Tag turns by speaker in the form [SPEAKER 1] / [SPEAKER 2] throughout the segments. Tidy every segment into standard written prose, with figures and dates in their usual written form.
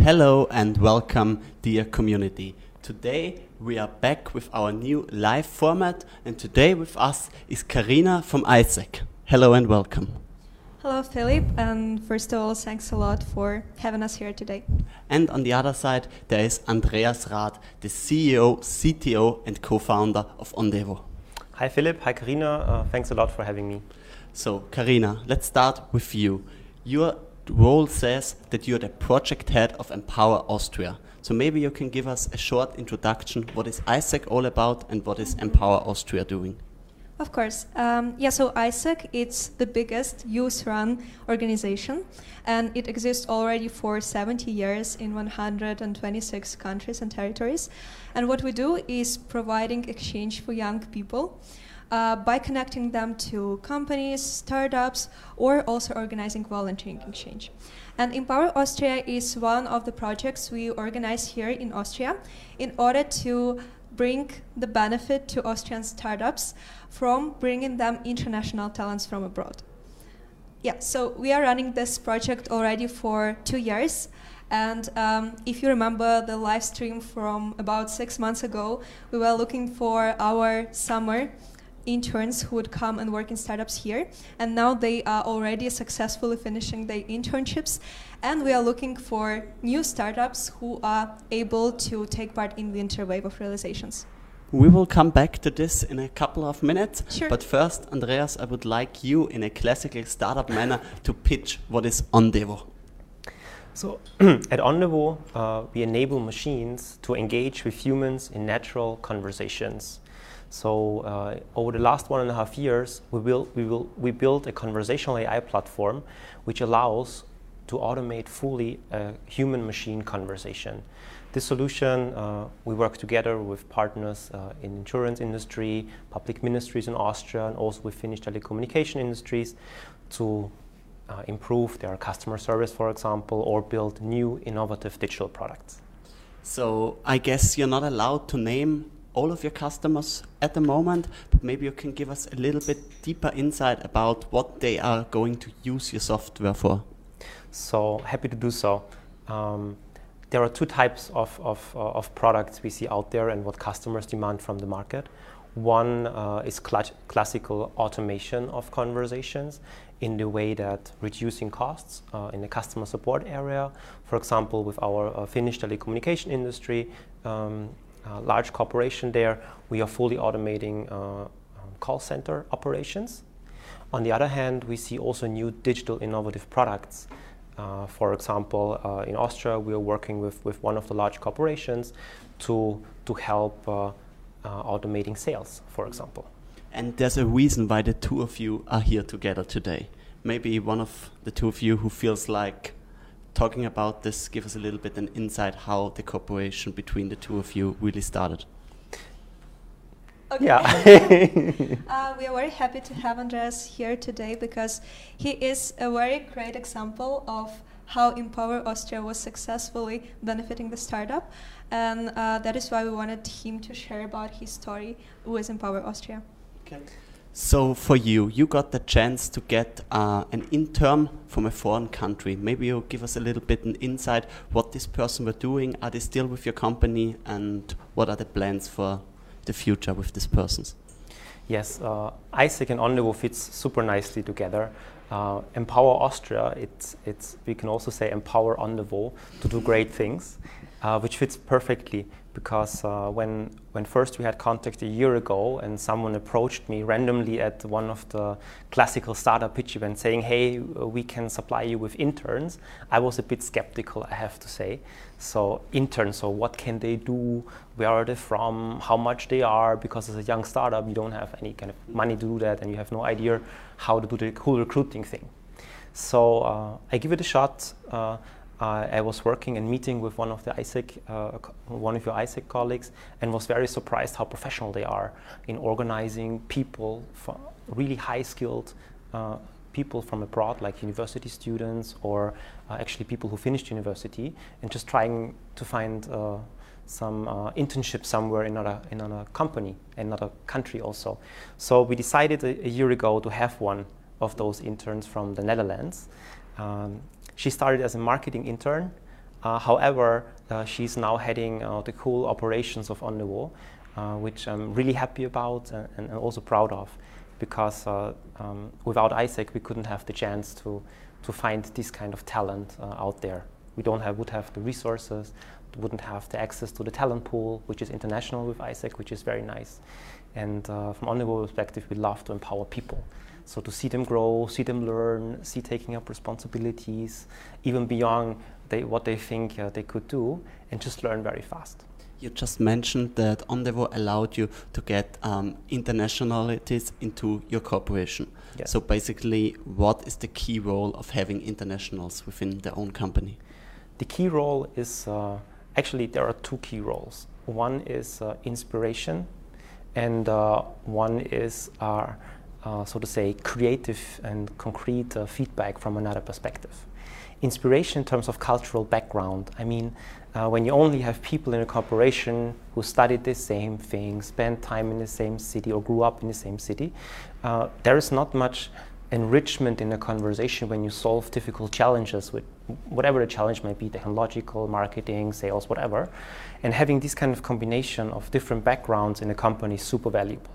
[SPEAKER 1] Hello and welcome, dear community. Today we are back with our new live format, and today with us is Karina from ISEC. Hello and welcome.
[SPEAKER 2] Hello, Philip, and first of all, thanks a lot for having us here today.
[SPEAKER 1] And on the other side, there is Andreas Rath, the CEO, CTO, and co-founder of Ondevo.
[SPEAKER 3] Hi, Philip. Hi, Karina. Thanks a lot for having me.
[SPEAKER 1] So, Karina, let's start with you. Your role says that you're the project head of Empower Austria. So maybe you can give us a short introduction. What is ISEC all about, and what is Empower Austria doing?
[SPEAKER 2] Of course. So ISEC, it's the biggest youth-run organization, and it exists already for 70 years in 126 countries and territories. And what we do is providing exchange for young people by connecting them to companies, startups, or also organizing volunteering exchange. And Empower Austria is one of the projects we organize here in Austria in order to bring the benefit to Austrian startups from bringing them international talents from abroad. Yeah, so we are running this project already for 2 years. And if you remember the live stream from about 6 months ago, we were looking for our summer interns who would come and work in startups here, and now they are already successfully finishing their internships, and we are looking for new startups who are able to take part in the interwave of realizations.
[SPEAKER 1] We will come back to this in a couple of minutes.
[SPEAKER 2] Sure.
[SPEAKER 1] But first, Andreas, I would like you in a classical startup manner to pitch what is Ondevo.
[SPEAKER 3] So at Ondevo, we enable machines to engage with humans in natural conversations. So over the last 1.5 years, we built a conversational AI platform which allows to automate fully a human-machine conversation. This solution, we work together with partners in insurance industry, public ministries in Austria, and also with Finnish telecommunication industries to improve their customer service, for example, or build new innovative digital products.
[SPEAKER 1] So I guess you're not allowed to name all of your customers at the moment, but maybe you can give us a little bit deeper insight about what they are going to use your software for.
[SPEAKER 3] So happy to do so. There are two types of products we see out there and what customers demand from the market. One is classical automation of conversations in the way that reducing costs in the customer support area. For example, with our Finnish telecommunication industry, large corporation there, we are fully automating call center operations. On the other hand, we see also new digital innovative products. For example, in Austria, we are working with one of the large corporations to help automating sales, for example.
[SPEAKER 1] And there's a reason why the two of you are here together today. Maybe one of the two of you who feels like talking about this, give us a little bit an insight how the cooperation between the two of you really started.
[SPEAKER 2] Okay.
[SPEAKER 3] Yeah.
[SPEAKER 2] We are very happy to have Andreas here today because he is a very great example of how Empower Austria was successfully benefiting the startup, and that is why we wanted him to share about his story with Empower Austria.
[SPEAKER 1] Okay. So for you, you got the chance to get an intern from a foreign country. Maybe you'll give us a little bit an insight what this person were doing. Are they still with your company, and what are the plans for the future with this person?
[SPEAKER 3] Yes, ISEC and Ondevo fits super nicely together. Empower Austria, we can also say Empower Ondevo to do great things, which fits perfectly because when first we had contact a year ago and someone approached me randomly at one of the classical startup pitch events saying, hey, we can supply you with interns, I was a bit skeptical, I have to say. So interns, so what can they do? Where are they from? How much they are? Because as a young startup, you don't have any kind of money to do that and you have no idea how to do the cool recruiting thing. So I give it a shot. I was working and meeting with one of your ISEC colleagues, and was very surprised how professional they are in organizing people, really high-skilled people from abroad, like university students or actually people who finished university, and just trying to find some internship somewhere in another company, another country also. So we decided a year ago to have one of those interns from the Netherlands. She started as a marketing intern However, she's now heading the cool operations of OnTheWo, which I'm really happy about and also proud of, because without Isaac we couldn't have the chance to find this kind of talent out there. We would have the resources, wouldn't have the access to the talent pool, which is international with Isaac, which is very nice. And from OnTheWo perspective, we love to empower people. So to see them grow, see them learn, see taking up responsibilities, even beyond what they think they could do, and just learn very fast.
[SPEAKER 1] You just mentioned that OnTheWo allowed you to get internationalities into your corporation.
[SPEAKER 3] Yes.
[SPEAKER 1] So basically, what is the key role of having internationals within their own company?
[SPEAKER 3] The key role is, actually there are two key roles. One is inspiration, and one is, so to say, creative and concrete feedback from another perspective. Inspiration in terms of cultural background. I mean, when you only have people in a corporation who studied the same thing, spent time in the same city, or grew up in the same city, there is not much enrichment in a conversation when you solve difficult challenges with whatever the challenge might be, technological, marketing, sales, whatever. And having this kind of combination of different backgrounds in a company is super valuable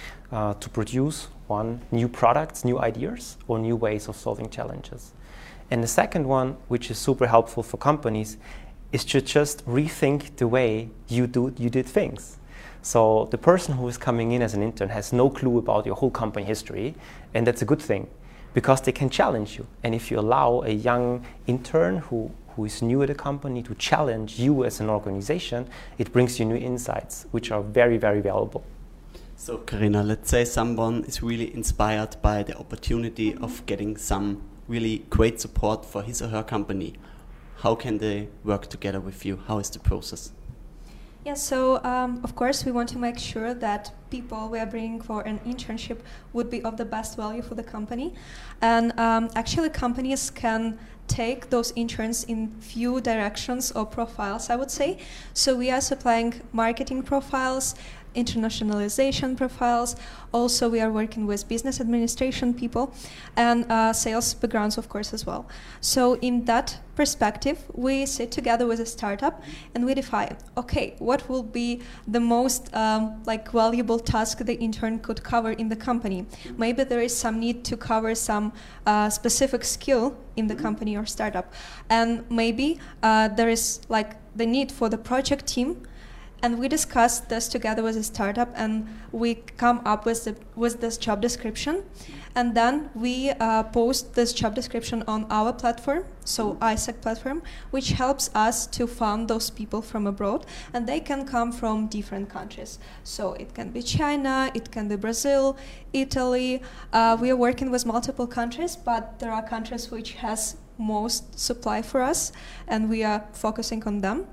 [SPEAKER 3] to produce, one, new products, new ideas, or new ways of solving challenges. And the second one, which is super helpful for companies, is to just rethink the way you did things. So the person who is coming in as an intern has no clue about your whole company history, and that's a good thing, because they can challenge you. And if you allow a young intern who is new at a company to challenge you as an organization, it brings you new insights, which are very, very valuable.
[SPEAKER 1] So Karina, let's say someone is really inspired by the opportunity of getting some really great support for his or her company. How can they work together with you? How is the process?
[SPEAKER 2] Yeah, so of course we want to make sure that people we are bringing for an internship would be of the best value for the company. And actually companies can take those interns in few directions or profiles, I would say. So we are supplying marketing profiles, internationalization profiles. Also, we are working with business administration people and sales backgrounds, of course, as well. So in that perspective, we sit together with a startup and we define, okay, what will be the most valuable task the intern could cover in the company? Maybe there is some need to cover some specific skill in the company or startup. And maybe there is the need for the project team. And we discussed this together with a startup, and we come up with this job description. And then we post this job description on our platform, so Isaac platform, which helps us to find those people from abroad. And they can come from different countries. So it can be China, it can be Brazil, Italy. We are working with multiple countries, but there are countries which has most supply for us, and we are focusing on them.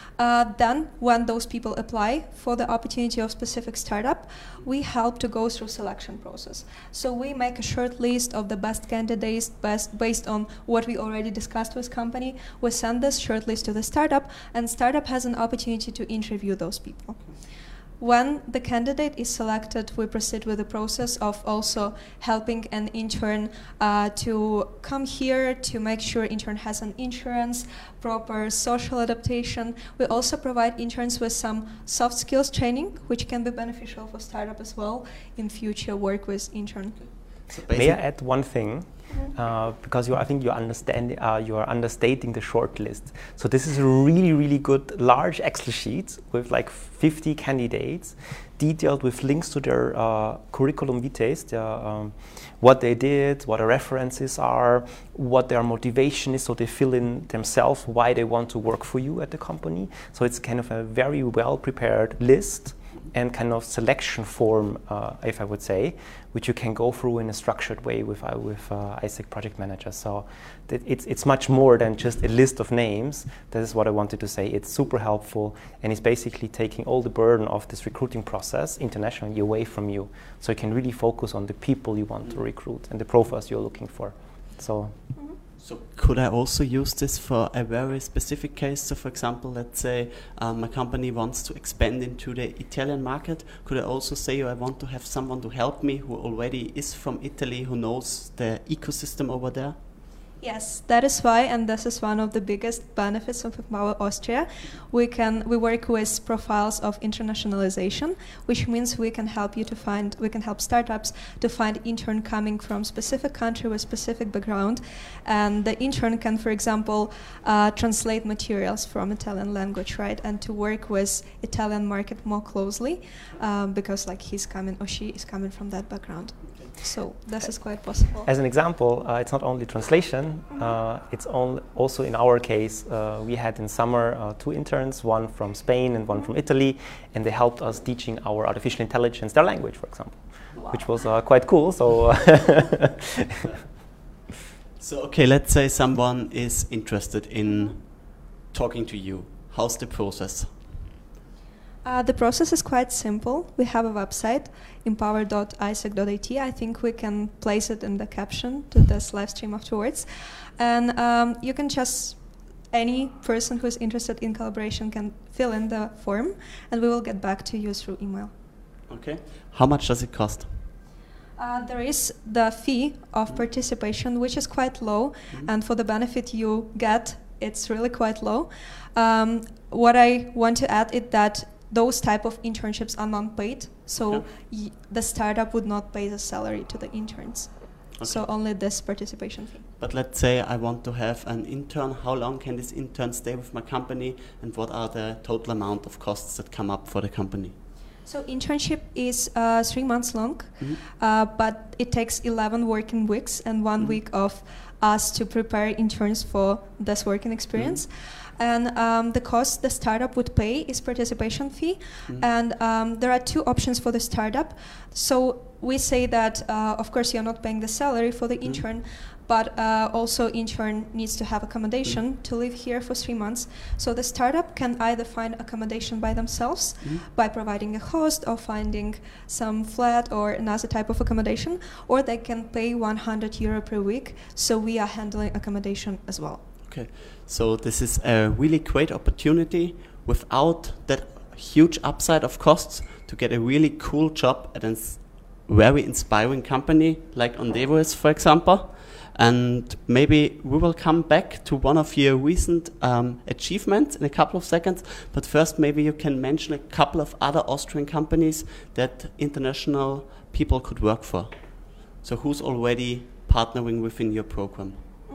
[SPEAKER 2] Then, when those people apply for the opportunity of specific startup, we help to go through selection process. So we make a short list of the best candidates based on what we already discussed with company. We send this short list to the startup, and startup has an opportunity to interview those people. When the candidate is selected, we proceed with the process of also helping an intern to come here to make sure intern has an insurance, proper social adaptation. We also provide interns with some soft skills training, which can be beneficial for startup as well in future work with intern.
[SPEAKER 3] So may I add one thing? Because I think you are understating the short list. So this is a really, really good large Excel sheet with 50 candidates, detailed with links to their curriculum vitae, what they did, what the references are, what their motivation is, so they fill in themselves why they want to work for you at the company. So it's kind of a very well prepared list and kind of selection form, if I would say, which you can go through in a structured way with Isaac Project Manager. So it's much more than just a list of names. That is what I wanted to say. It's super helpful, and it's basically taking all the burden of this recruiting process internationally away from you. So you can really focus on the people you want to recruit and the profiles you're looking for. So.
[SPEAKER 1] So could I also use this for a very specific case? So for example, let's say my company wants to expand into the Italian market. Could I also say I want to have someone to help me who already is from Italy, who knows the ecosystem over there?
[SPEAKER 2] Yes, that is why, and this is one of the biggest benefits of Empower Austria. We work with profiles of internationalization, which means we can help startups to find intern coming from specific country with specific background, and the intern can, for example, translate materials from Italian language, right, and to work with Italian market more closely, because like he's coming or she is coming from that background. So this is quite possible.
[SPEAKER 3] As an example, it's not only translation, it's also in our case, we had in summer 2 interns, one from Spain and one from Italy, and they helped us teaching our artificial intelligence their language, for example, which was quite cool. So,
[SPEAKER 1] so okay, let's say someone is interested in talking to you. How's the process?
[SPEAKER 2] The process is quite simple. We have a website, empower.isaac.it. I think we can place it in the caption to this live stream afterwards. And you can any person who is interested in collaboration can fill in the form, and we will get back to you through email.
[SPEAKER 1] Okay. How much does it cost?
[SPEAKER 2] There is the fee of participation, which is quite low, and for the benefit you get, it's really quite low. What I want to add is that those type of internships are non-paid, so the startup would not pay the salary to the interns. Okay. So only this participation fee.
[SPEAKER 1] But let's say I want to have an intern. How long can this intern stay with my company, and what are the total amount of costs that come up for the company?
[SPEAKER 2] So internship is 3 months long, but it takes 11 working weeks and 1 week of us to prepare interns for this working experience. And the cost the startup would pay is participation fee. And there are 2 options for the startup. So we say that, of course, you're not paying the salary for the intern, but also intern needs to have accommodation to live here for 3 months. So the startup can either find accommodation by themselves by providing a host or finding some flat or another type of accommodation, or they can pay €100 per week. So we are handling accommodation as well.
[SPEAKER 1] Okay, so this is a really great opportunity without that huge upside of costs to get a really cool job at a very inspiring company like Ondevo is, for example. And maybe we will come back to one of your recent achievements in a couple of seconds. But first, maybe you can mention a couple of other Austrian companies that international people could work for. So who's already partnering within your program?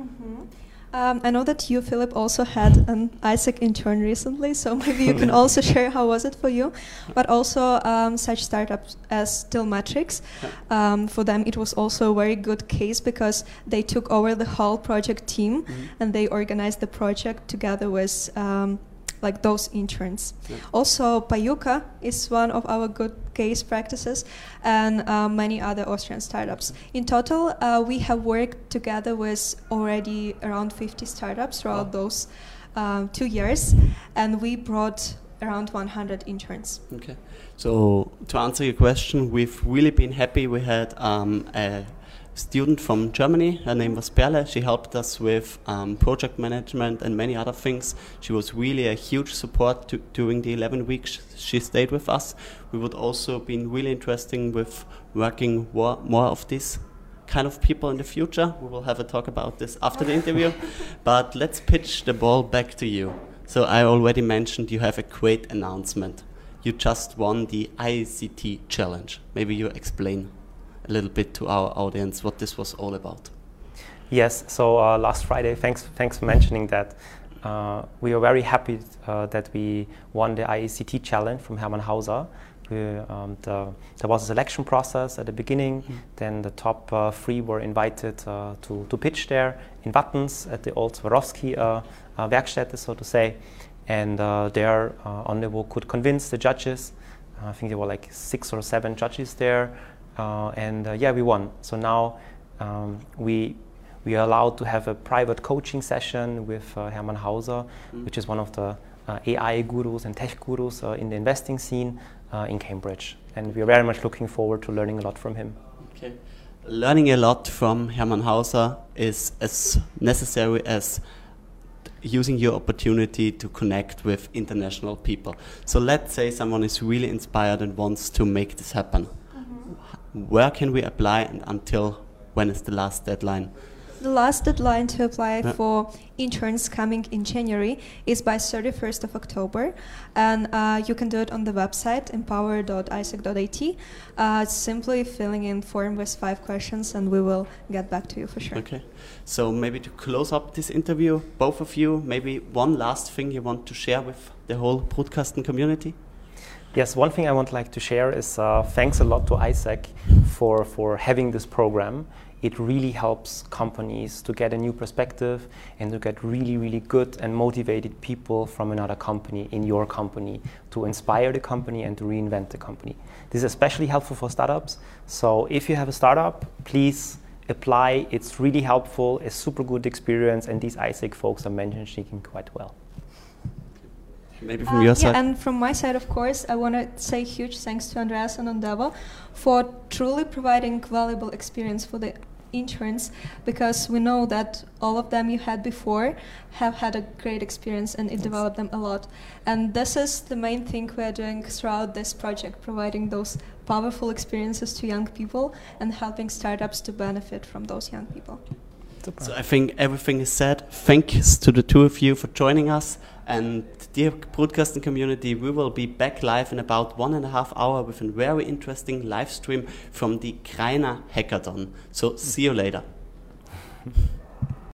[SPEAKER 2] I know that you, Philip, also had an Isaac intern recently, so maybe you can also share how was it for you. But also such startups as Stillmetrics, for them it was also a very good case because they took over the whole project team and they organized the project together with like those interns. Also, Payuka is one of our good case practices, and many other Austrian startups. In total, we have worked together with already around 50 startups throughout those 2 years, and we brought around 100 interns.
[SPEAKER 1] Okay. So to answer your question, we've really been happy. We had a student from Germany. Her name was Perle. She helped us with project management and many other things. She was really a huge support during the 11 weeks she stayed with us. We would also been really interesting with working more of this kind of people in the future. We will have a talk about this after the interview. But let's pitch the ball back to you. So I already mentioned you have a great announcement. You just won the ICT challenge. Maybe you explain a little bit to our audience what this was all about.
[SPEAKER 3] Yes, so last Friday, thanks for mentioning that. We are very happy that we won the IECT challenge from Hermann Hauser. There was a selection process at the beginning, then the top 3 were invited to pitch there in Wattens at the old Swarovski Werkstätte, so to say. And there Ondevo could convince the judges. I think there were like 6 or 7 judges there. Yeah, we won. So now we are allowed to have a private coaching session with Hermann Hauser, which is one of the AI gurus and tech gurus in the investing scene in Cambridge. And we are very much looking forward to learning a lot from him.
[SPEAKER 1] Okay. Learning a lot from Hermann Hauser is as necessary as using your opportunity to connect with international people. So let's say someone is really inspired and wants to make this happen. Where can we apply, and until when is the last deadline?
[SPEAKER 2] The last deadline to apply for interns coming in January is by 31st of October, and you can do it on the website empower.isaac.at. Simply filling in form with 5 questions, and we will get back to you for sure.
[SPEAKER 1] Okay, so maybe to close up this interview, both of you, maybe one last thing you want to share with the whole Brutkasten community?
[SPEAKER 3] Yes, one thing I would like to share is thanks a lot to Isaac for having this program. It really helps companies to get a new perspective and to get really, really good and motivated people from another company in your company to inspire the company and to reinvent the company. This is especially helpful for startups. So if you have a startup, please apply. It's really helpful, a super good experience, and these Isaac folks are managing quite well.
[SPEAKER 1] Maybe from your side?
[SPEAKER 2] Yeah, and from my side, of course, I want to say huge thanks to Andreas and Ondavo for truly providing valuable experience for the interns, because we know that all of them you had before have had a great experience and it developed them a lot. And this is the main thing we are doing throughout this project, providing those powerful experiences to young people and helping startups to benefit from those young people.
[SPEAKER 3] Super.
[SPEAKER 1] So I think everything is said. Thanks to the two of you for joining us. And dear Brutkasten community, we will be back live in about 1.5 hours with a very interesting live stream from the Greiner Hackathon. So see you later.